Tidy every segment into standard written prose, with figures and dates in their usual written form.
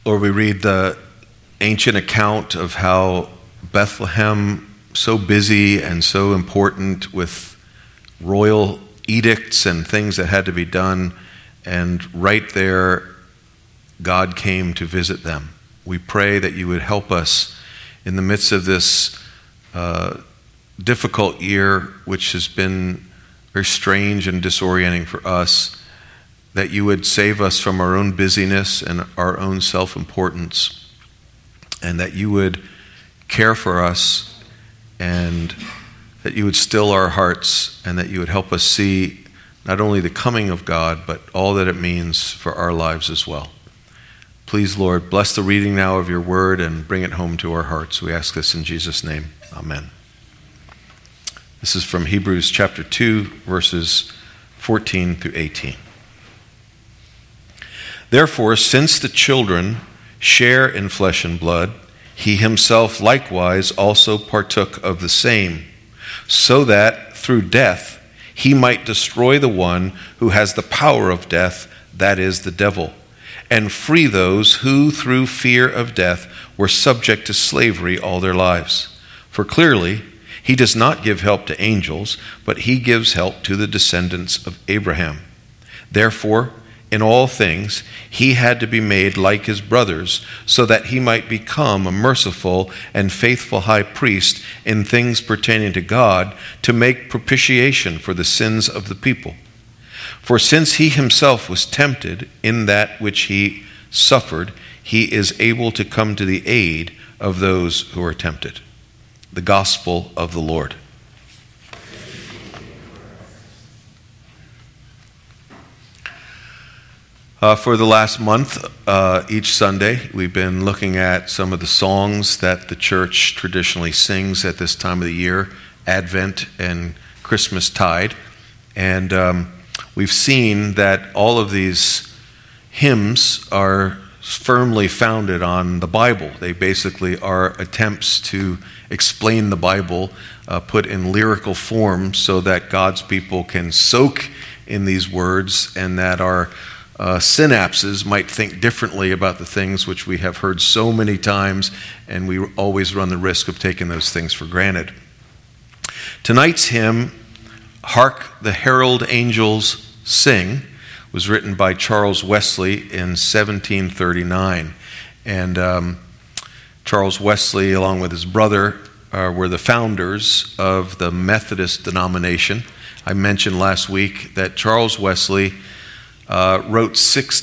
Lord, we read the ancient account of how Bethlehem, so busy and so important with royal edicts and things that had to be done, and right there, God came to visit them. We pray that you would help us in the midst of this difficult year, which has been very strange and disorienting for us, that you would save us from our own busyness and our own self-importance, and that you would care for us, and that you would still our hearts, and that you would help us see not only the coming of God, but all that it means for our lives as well. Please, Lord, bless the reading now of your word and bring it home to our hearts. We ask this in Jesus' name. Amen. This is from Hebrews chapter 2, verses 14 through 18. Therefore, since the children share in flesh and blood, he himself likewise also partook of the same, so that through death he might destroy the one who has the power of death, that is, the devil, and free those who through fear of death were subject to slavery all their lives. For clearly, he does not give help to angels, but he gives help to the descendants of Abraham. Therefore, in all things, he had to be made like his brothers, so that he might become a merciful and faithful high priest in things pertaining to God, to make propitiation for the sins of the people. For since he himself was tempted in that which he suffered, he is able to come to the aid of those who are tempted. The Gospel of the Lord. For the last month, each Sunday, we've been looking at some of the songs that the church traditionally sings at this time of the year, Advent and Christmastide. And we've seen that all of these hymns are firmly founded on the Bible. They basically are attempts to explain the Bible, put in lyrical form so that God's people can soak in these words, and that our synapses might think differently about the things which we have heard so many times, and we always run the risk of taking those things for granted. Tonight's hymn, Hark the Herald Angels Sing, was written by Charles Wesley in 1739. And Charles Wesley, along with his brother, were the founders of the Methodist denomination. I mentioned last week that Charles Wesley wrote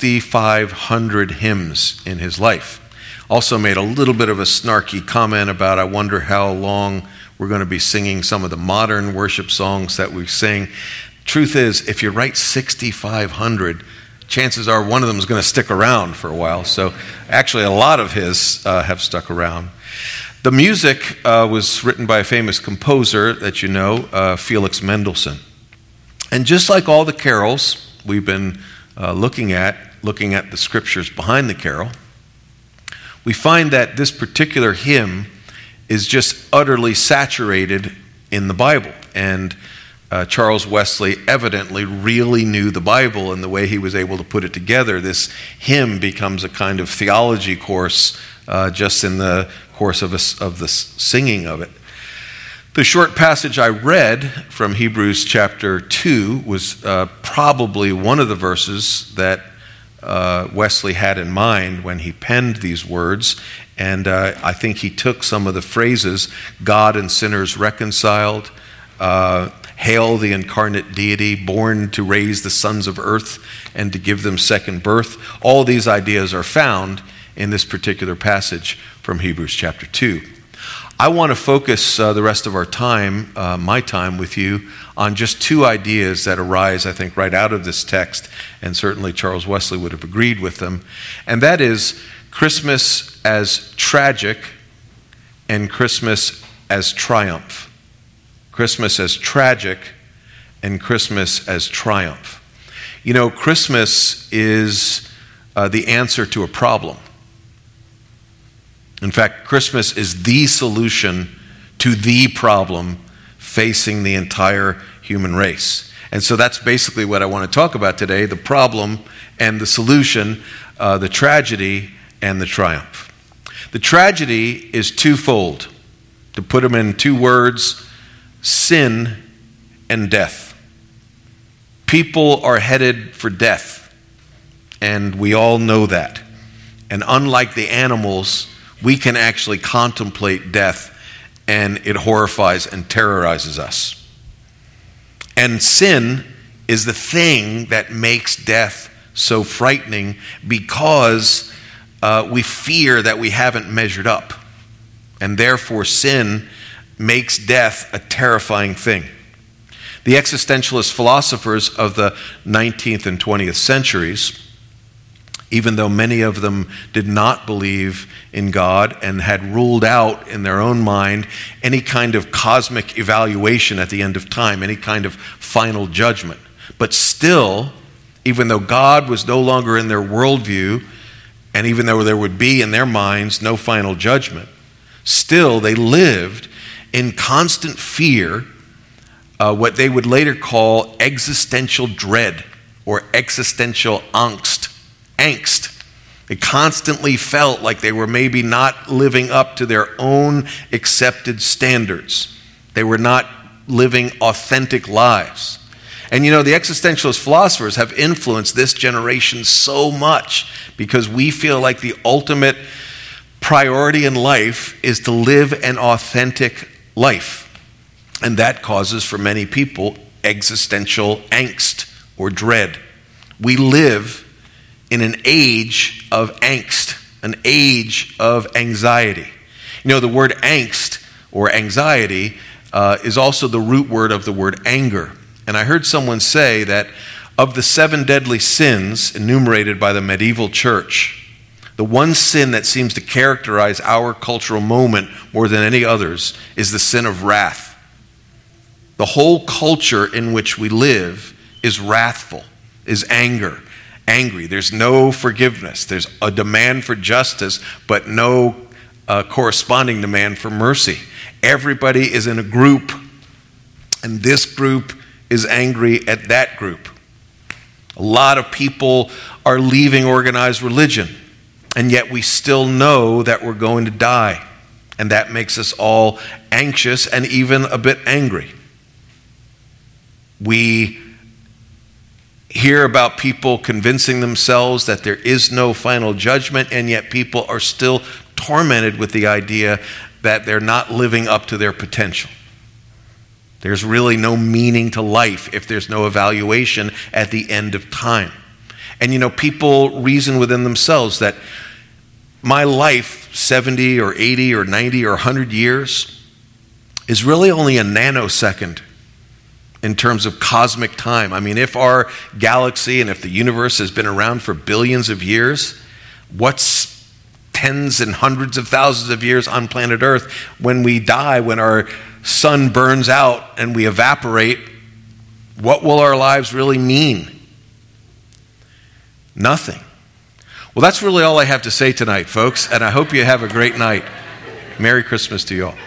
6,500 hymns in his life. Also made a little bit of a snarky comment about, I wonder how long we're going to be singing some of the modern worship songs that we sing. Truth is, if you write 6,500, chances are one of them is going to stick around for a while. So actually a lot of his have stuck around. The music was written by a famous composer that you know, Felix Mendelssohn. And just like all the carols we've been looking at the scriptures behind the carol, we find that this particular hymn is just utterly saturated in the Bible. And Charles Wesley evidently really knew the Bible, and the way he was able to put it together, this hymn becomes a kind of theology course just in the course of the singing of it. The short passage I read from Hebrews chapter 2 was probably one of the verses that Wesley had in mind when he penned these words, and I think he took some of the phrases, God and sinners reconciled, hail the incarnate deity, born to raise the sons of earth and to give them second birth. All these ideas are found in this particular passage from Hebrews chapter 2. I want to focus the rest of our time, my time with you, on just two ideas that arise, I think, right out of this text, and certainly Charles Wesley would have agreed with them, and that is Christmas as tragic and Christmas as triumph. Christmas as tragic and Christmas as triumph. You know, Christmas is the answer to a problem. In fact, Christmas is the solution to the problem facing the entire human race. And so that's basically what I want to talk about today, the problem and the solution, the tragedy and the triumph. The tragedy is twofold. To put them in two words, sin and death. People are headed for death, and we all know that. And unlike the animals, we can actually contemplate death, and it horrifies and terrorizes us. And sin is the thing that makes death so frightening, because we fear that we haven't measured up. And therefore, sin makes death a terrifying thing. The existentialist philosophers of the 19th and 20th centuries, even though many of them did not believe in God and had ruled out in their own mind any kind of cosmic evaluation at the end of time, any kind of final judgment. But still, even though God was no longer in their worldview, and even though there would be in their minds no final judgment, still they lived in constant fear, what they would later call existential dread or existential angst. They constantly felt like they were maybe not living up to their own accepted standards. They were not living authentic lives. And you know, the existentialist philosophers have influenced this generation so much, because we feel like the ultimate priority in life is to live an authentic life. And that causes for many people existential angst or dread. We live in an age of angst, an age of anxiety. You know, the word angst or anxiety is also the root word of the word anger. And I heard someone say that of the 7 deadly sins enumerated by the medieval church, the one sin that seems to characterize our cultural moment more than any others is the sin of wrath. The whole culture in which we live is wrathful, is angry. There's no forgiveness. There's a demand for justice, but no corresponding demand for mercy. Everybody is in a group, and this group is angry at that group. A lot of people are leaving organized religion, and yet we still know that we're going to die, and that makes us all anxious and even a bit angry. We hear about people convincing themselves that there is no final judgment, and yet people are still tormented with the idea that they're not living up to their potential. There's really no meaning to life if there's no evaluation at the end of time. And you know, people reason within themselves that my life, 70 or 80 or 90 or 100 years, is really only a nanosecond in terms of cosmic time. I mean, if our galaxy and if the universe has been around for billions of years, what's tens and hundreds of thousands of years on planet Earth? When we die, when our sun burns out and we evaporate, what will our lives really mean? Nothing. Well, that's really all I have to say tonight, folks, and I hope you have a great night. Merry Christmas to you all.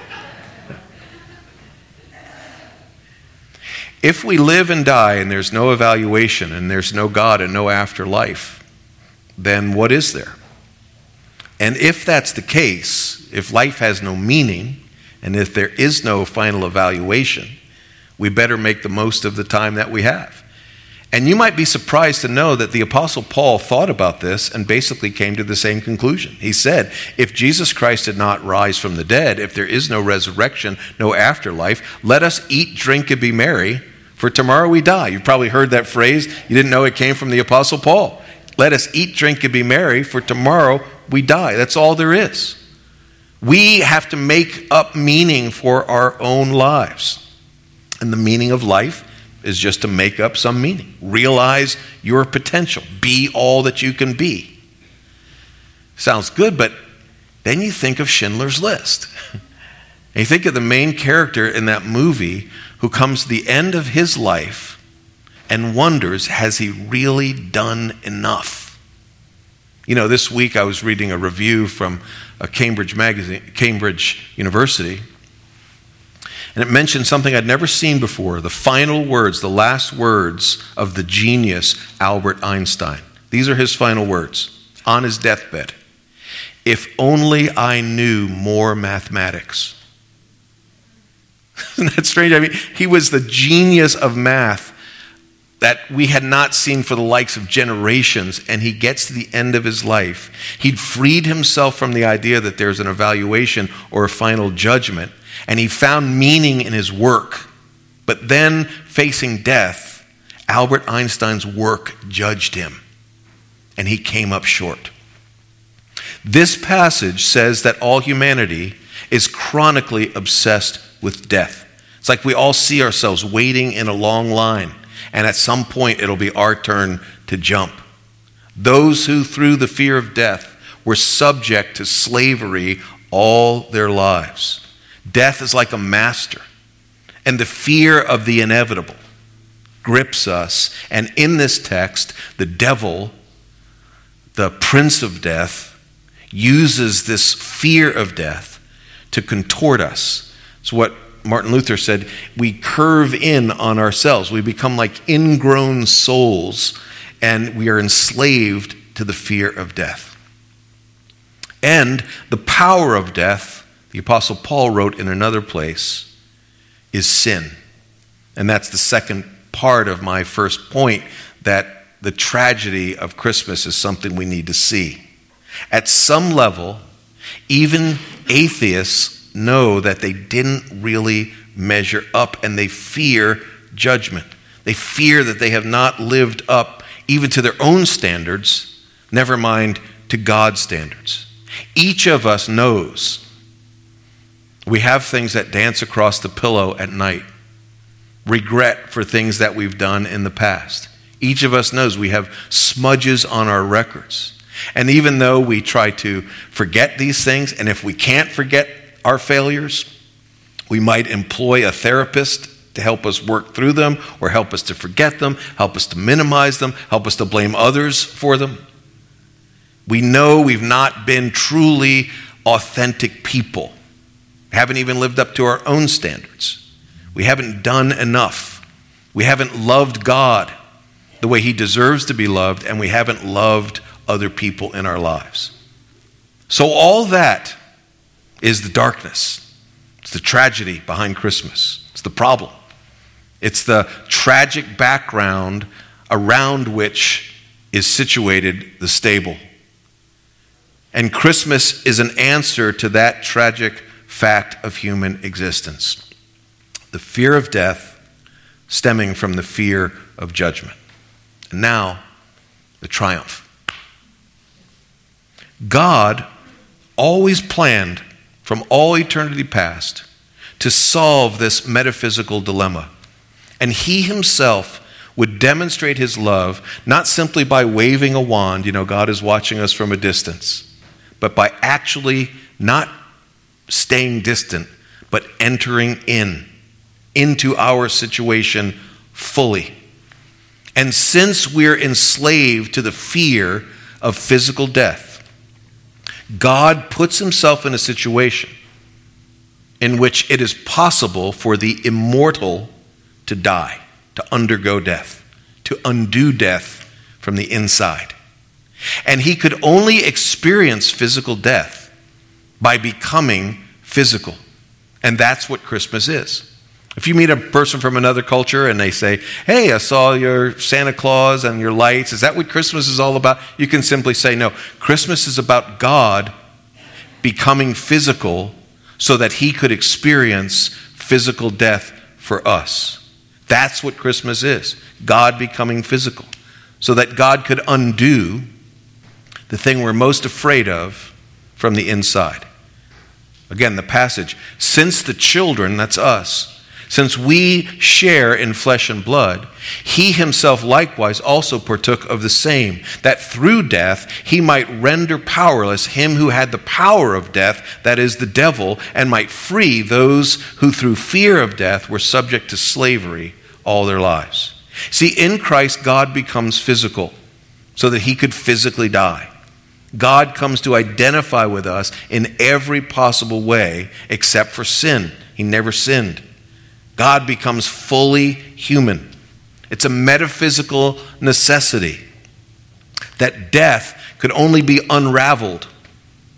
If we live and die and there's no evaluation and there's no God and no afterlife, then what is there? And if that's the case, if life has no meaning, and if there is no final evaluation, we better make the most of the time that we have. And you might be surprised to know that the Apostle Paul thought about this and basically came to the same conclusion. He said, if Jesus Christ did not rise from the dead, if there is no resurrection, no afterlife, let us eat, drink, and be merry, for tomorrow we die. You've probably heard that phrase. You didn't know it came from the Apostle Paul. Let us eat, drink, and be merry, for tomorrow we die. That's all there is. We have to make up meaning for our own lives. And the meaning of life is just to make up some meaning. Realize your potential. Be all that you can be. Sounds good, but then you think of Schindler's List. And you think of the main character in that movie who comes to the end of his life and wonders, has he really done enough? You know, this week I was reading a review from a Cambridge University, and it mentioned something I'd never seen before, the final words, the last words of the genius Albert Einstein. These are his final words on his deathbed. If only I knew more mathematics. Isn't that strange? I mean, he was the genius of math that we had not seen for the likes of generations, and he gets to the end of his life. He'd freed himself from the idea that there's an evaluation or a final judgment, and he found meaning in his work. But then, facing death, Albert Einstein's work judged him, and he came up short. This passage says that all humanity is chronically obsessed with death. It's like we all see ourselves waiting in a long line, and at some point it'll be our turn to jump. Those who, through the fear of death, were subject to slavery all their lives. Death is like a master, and the fear of the inevitable grips us. And in this text, the devil, the prince of death, uses this fear of death to contort us. It's what Martin Luther said, we curve in on ourselves. We become like ingrown souls, and we are enslaved to the fear of death. And the power of death, the Apostle Paul wrote in another place, is sin. And that's the second part of my first point, that the tragedy of Christmas is something we need to see. At some level, even atheists know that they didn't really measure up, and they fear judgment. They fear that they have not lived up even to their own standards, never mind to God's standards. Each of us knows we have things that dance across the pillow at night, regret for things that we've done in the past. Each of us knows we have smudges on our records. And even though we try to forget these things, and if we can't forget our failures, we might employ a therapist to help us work through them, or help us to forget them, help us to minimize them, help us to blame others for them. We know we've not been truly authentic people. We haven't even lived up to our own standards. We haven't done enough. We haven't loved God the way he deserves to be loved, and we haven't loved other people in our lives. So all that is the darkness. It's the tragedy behind Christmas. It's the problem. It's the tragic background around which is situated the stable. And Christmas is an answer to that tragic fact of human existence. The fear of death stemming from the fear of judgment. And now, the triumph. God always planned from all eternity past to solve this metaphysical dilemma. And he himself would demonstrate his love not simply by waving a wand, God is watching us from a distance, but by actually not staying distant, but entering into our situation fully. And since we're enslaved to the fear of physical death, God puts himself in a situation in which it is possible for the immortal to die, to undergo death, to undo death from the inside. And he could only experience physical death by becoming physical. And that's what Christmas is. If you meet a person from another culture and they say, hey, I saw your Santa Claus and your lights, is that what Christmas is all about? You can simply say, no, Christmas is about God becoming physical so that he could experience physical death for us. That's what Christmas is. God becoming physical so that God could undo the thing we're most afraid of from the inside. Again, the passage, since the children, that's us, since we share in flesh and blood, he himself likewise also partook of the same, that through death he might render powerless him who had the power of death, that is the devil, and might free those who through fear of death were subject to slavery all their lives. See, in Christ, God becomes physical so that he could physically die. God comes to identify with us in every possible way except for sin. He never sinned. God becomes fully human. It's a metaphysical necessity that death could only be unraveled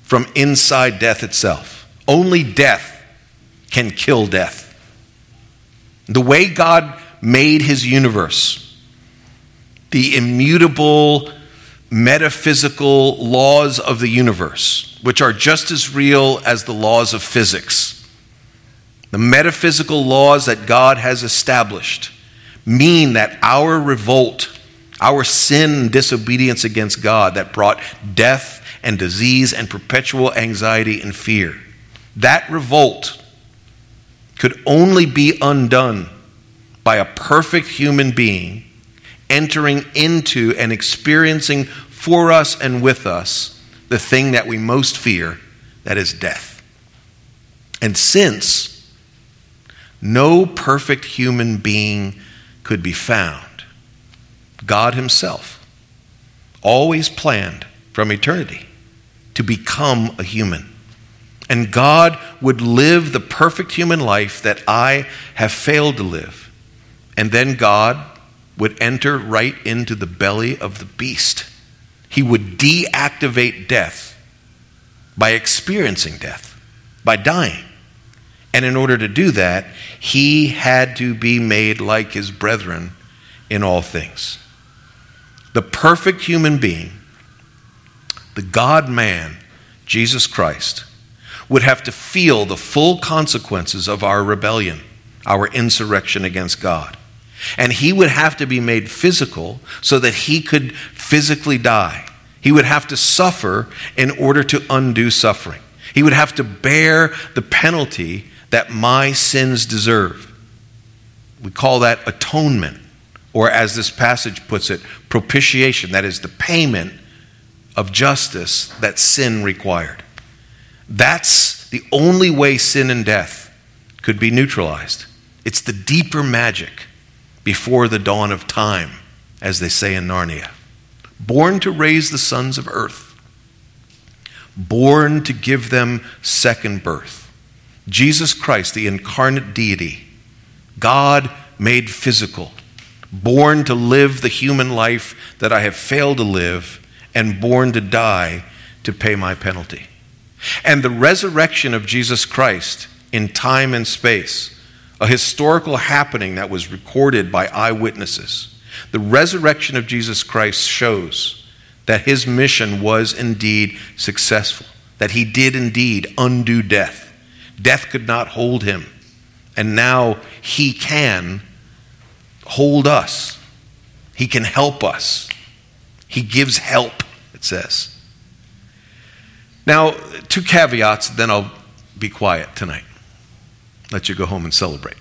from inside death itself. Only death can kill death. The way God made his universe, the immutable metaphysical laws of the universe, which are just as real as the laws of physics, the metaphysical laws that God has established mean that our revolt, our sin and disobedience against God that brought death and disease and perpetual anxiety and fear, that revolt could only be undone by a perfect human being entering into and experiencing for us and with us the thing that we most fear, that is death. And since no perfect human being could be found, God himself always planned from eternity to become a human. And God would live the perfect human life that I have failed to live. And then God would enter right into the belly of the beast. He would deactivate death by experiencing death, by dying. And in order to do that, he had to be made like his brethren in all things. The perfect human being, the God-man, Jesus Christ, would have to feel the full consequences of our rebellion, our insurrection against God. And he would have to be made physical so that he could physically die. He would have to suffer in order to undo suffering. He would have to bear the penalty that my sins deserve. We call that atonement, or as this passage puts it, propitiation. That is the payment of justice that sin required. That's the only way sin and death could be neutralized. It's the deeper magic before the dawn of time, as they say in Narnia. Born to raise the sons of earth, born to give them second birth. Jesus Christ, the incarnate deity, God made physical, born to live the human life that I have failed to live, and born to die to pay my penalty. And the resurrection of Jesus Christ in time and space, a historical happening that was recorded by eyewitnesses. The resurrection of Jesus Christ shows that his mission was indeed successful, that he did indeed undo death. Death could not hold him, and now he can hold us. He can help us. He gives help, it says. Now, 2 caveats, then I'll be quiet tonight. Let you go home and celebrate.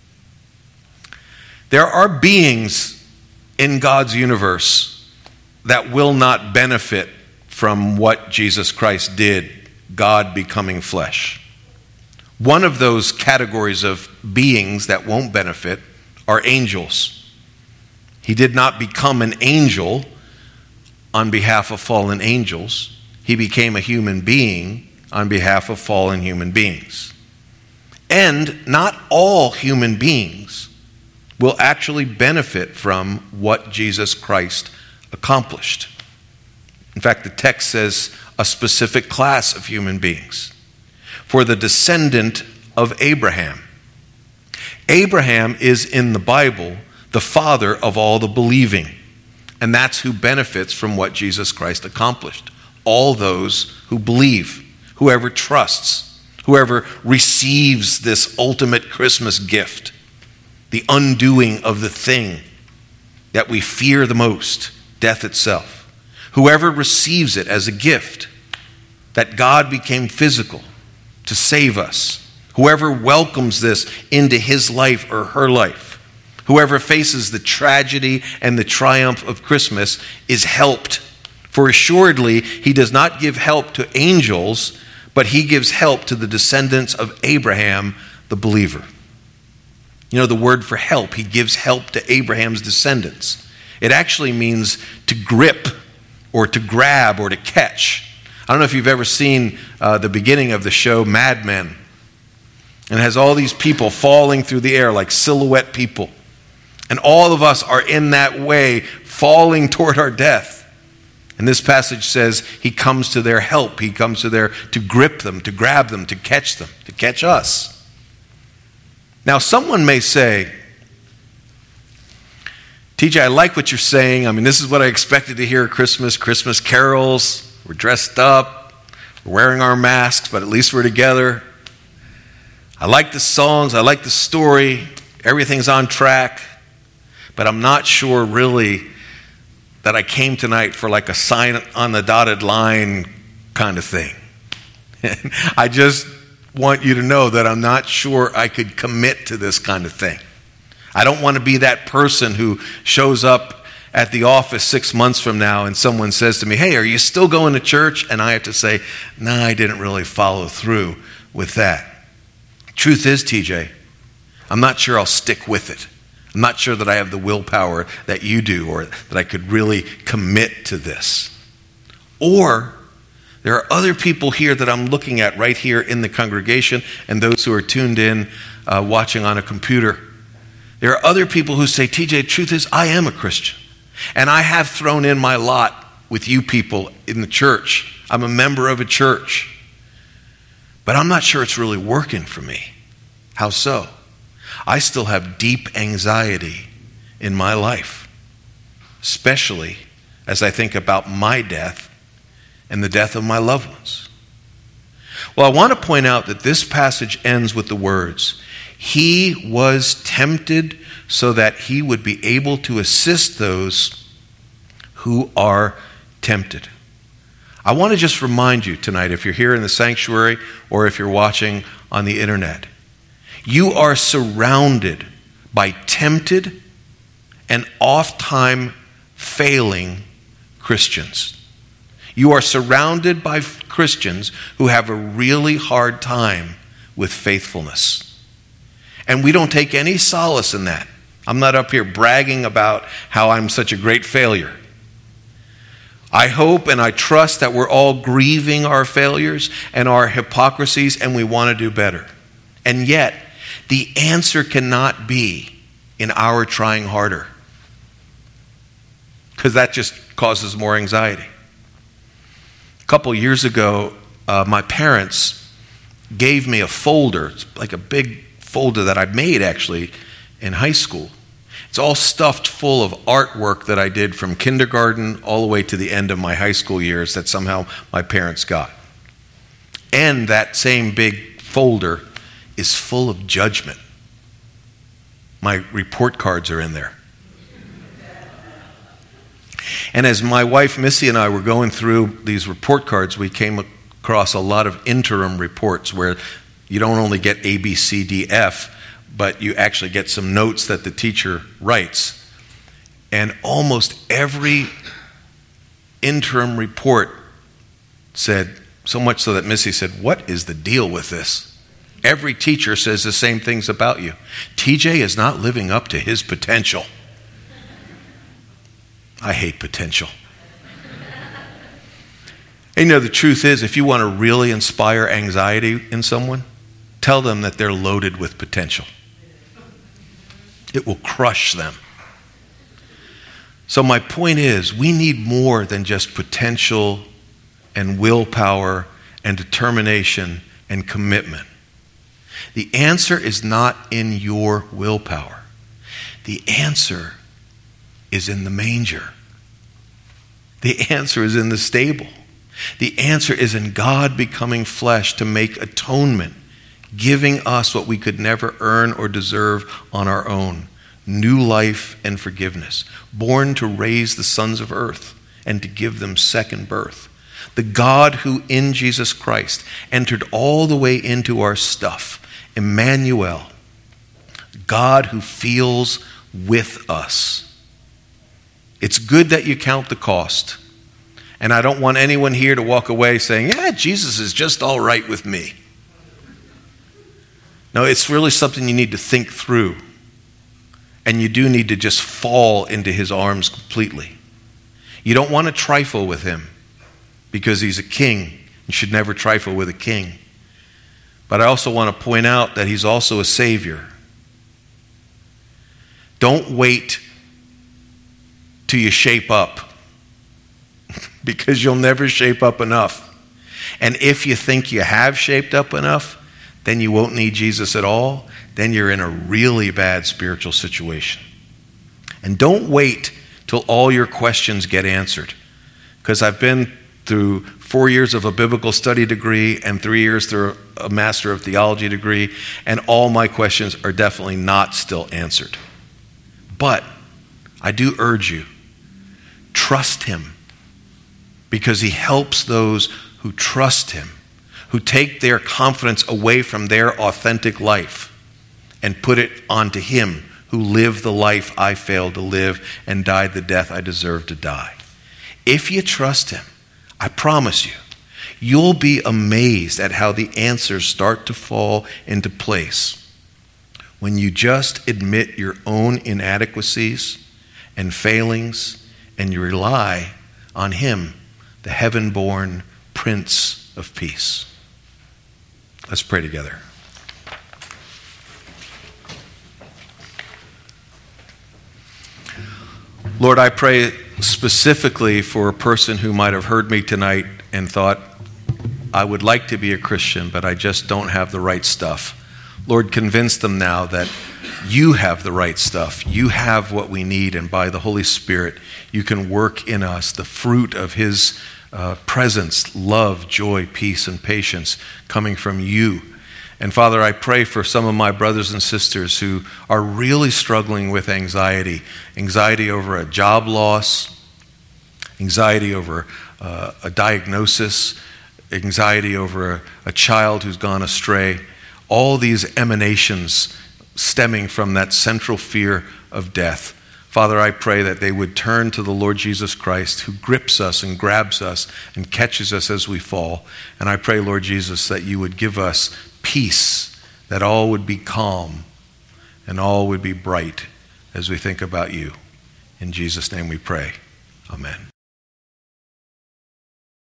There are beings in God's universe that will not benefit from what Jesus Christ did, God becoming flesh. One of those categories of beings that won't benefit are angels. He did not become an angel on behalf of fallen angels. He became a human being on behalf of fallen human beings. And not all human beings will actually benefit from what Jesus Christ accomplished. In fact, the text says a specific class of human beings. For the descendant of Abraham. Abraham is in the Bible the father of all the believing. And that's who benefits from what Jesus Christ accomplished. All those who believe, whoever trusts, whoever receives this ultimate Christmas gift, the undoing of the thing that we fear the most, death itself. Whoever receives it as a gift, that God became physical to save us. Whoever welcomes this into his life or her life, whoever faces the tragedy and the triumph of Christmas is helped. For assuredly, he does not give help to angels, but he gives help to the descendants of Abraham, the believer. You know, the word for help, he gives help to Abraham's descendants. It actually means to grip or to grab or to catch. I don't know if you've ever seen the beginning of the show Mad Men. And it has all these people falling through the air like silhouette people. And all of us are in that way falling toward our death. And this passage says he comes to their help. He comes to grip them, to grab them, to catch us. Now, someone may say, TJ, I like what you're saying. I mean, this is what I expected to hear at Christmas. Christmas carols, we're dressed up, we're wearing our masks, but at least we're together. I like the songs, I like the story, everything's on track, but I'm not sure really that I came tonight for like a sign on the dotted line kind of thing. I just want you to know that I'm not sure I could commit to this kind of thing. I don't want to be that person who shows up at the office 6 months from now and someone says to me, hey, are you still going to church? And I have to say, no, I didn't really follow through with that. Truth is, TJ, I'm not sure I'll stick with it. I'm not sure that I have the willpower that you do or that I could really commit to this. Or there are other people here that I'm looking at right here in the congregation and those who are tuned in watching on a computer. There are other people who say, TJ, the truth is I am a Christian. And I have thrown in my lot with you people in the church. I'm a member of a church. But I'm not sure it's really working for me. How so? I still have deep anxiety in my life, especially as I think about my death and the death of my loved ones. Well, I want to point out that this passage ends with the words, he was tempted so that he would be able to assist those who are tempted. I want to just remind you tonight, if you're here in the sanctuary or if you're watching on the internet, you are surrounded by tempted and oft-time failing Christians. You are surrounded by Christians who have a really hard time with faithfulness. And we don't take any solace in that. I'm not up here bragging about how I'm such a great failure. I hope and I trust that we're all grieving our failures and our hypocrisies and we want to do better. And yet, the answer cannot be in our trying harder, because that just causes more anxiety. A couple years ago, my parents gave me a folder. It's like a big folder that I made actually in high school. It's all stuffed full of artwork that I did from kindergarten all the way to the end of my high school years that somehow my parents got. And that same big folder is full of judgment. My report cards are in there. And as my wife Missy and I were going through these report cards, we came across a lot of interim reports where you don't only get A, B, C, D, F, but you actually get some notes that the teacher writes. And almost every interim report said, so much so that Missy said, what is the deal with this? Every teacher says the same things about you. TJ is not living up to his potential. I hate potential. And the truth is, if you want to really inspire anxiety in someone, tell them that they're loaded with potential. It will crush them. So my point is, we need more than just potential and willpower and determination and commitment. The answer is not in your willpower. The answer is in the manger. The answer is in the stable. The answer is in God becoming flesh to make atonement, giving us what we could never earn or deserve on our own. New life and forgiveness. Born to raise the sons of earth and to give them second birth. The God who in Jesus Christ entered all the way into our stuff. Emmanuel, God who feels with us. It's good that you count the cost. And I don't want anyone here to walk away saying, yeah, Jesus is just all right with me. No, it's really something you need to think through. And you do need to just fall into his arms completely. You don't want to trifle with him because he's a king. You should never trifle with a king. But I also want to point out that he's also a savior. Don't wait till you shape up. because you'll never shape up enough. And if you think you have shaped up enough, then you won't need Jesus at all. Then you're in a really bad spiritual situation. And don't wait till all your questions get answered. Because I've been through 4 years of a biblical study degree and 3 years through a Master of Theology degree, and all my questions are definitely not still answered. But I do urge you, trust him, because he helps those who trust him, who take their confidence away from their authentic life and put it onto him who lived the life I failed to live and died the death I deserved to die. If you trust him, I promise you, you'll be amazed at how the answers start to fall into place when you just admit your own inadequacies and failings and you rely on him, the heaven-born Prince of Peace. Let's pray together. Lord, I pray specifically for a person who might have heard me tonight and thought, I would like to be a Christian, but I just don't have the right stuff. Lord, convince them now that you have the right stuff. You have what we need, and by the Holy Spirit, you can work in us the fruit of his presence, love, joy, peace, and patience coming from you. And Father, I pray for some of my brothers and sisters who are really struggling with anxiety over a job loss, anxiety over a diagnosis, anxiety over a child who's gone astray, all these emanations stemming from that central fear of death. Father, I pray that they would turn to the Lord Jesus Christ, who grips us and grabs us and catches us as we fall. And I pray, Lord Jesus, that you would give us peace, that all would be calm and all would be bright as we think about you. In Jesus' name we pray. Amen.